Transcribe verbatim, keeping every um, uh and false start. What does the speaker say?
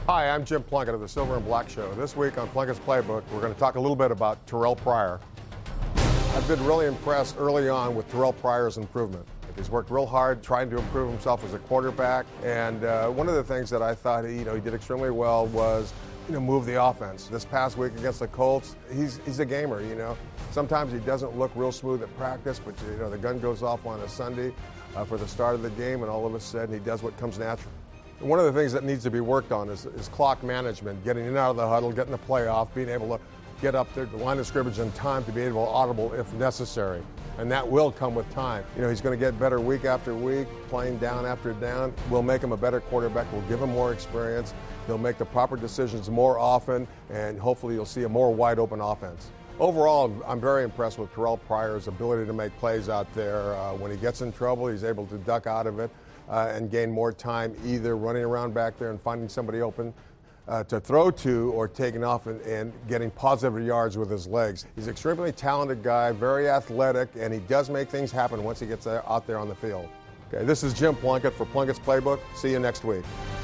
Hi, I'm Jim Plunkett of the Silver and Black Show. This week on Plunkett's Playbook, we're going to talk a little bit about Terrell Pryor. I've been really impressed early on with Terrell Pryor's improvement. He's worked real hard trying to improve himself as a quarterback, and uh, one of the things that I thought he, you know, he did extremely well was you know, move the offense. This past week against the Colts, he's he's a gamer, you know. Sometimes he doesn't look real smooth at practice, but you know the gun goes off on a Sunday uh, for the start of the game, and all of a sudden he does what comes natural. And one of the things that needs to be worked on is, is clock management, getting in and out of the huddle, getting the play off, being able to get up there to the line of scrimmage in time to be able to audible if necessary. And that will come with time. You know, he's going to get better week after week, playing down after down. We'll make him a better quarterback. We'll give him more experience. He'll make the proper decisions more often, and hopefully you'll see a more wide-open offense. Overall, I'm very impressed with Terrell Pryor's ability to make plays out there. Uh, when he gets in trouble, he's able to duck out of it uh, and gain more time either running around back there and finding somebody open Uh, to throw to or taking off and, and getting positive yards with his legs. He's an extremely talented guy, very athletic, and he does make things happen once he gets out there on the field. Okay, this is Jim Plunkett for Plunkett's Playbook. See you next week.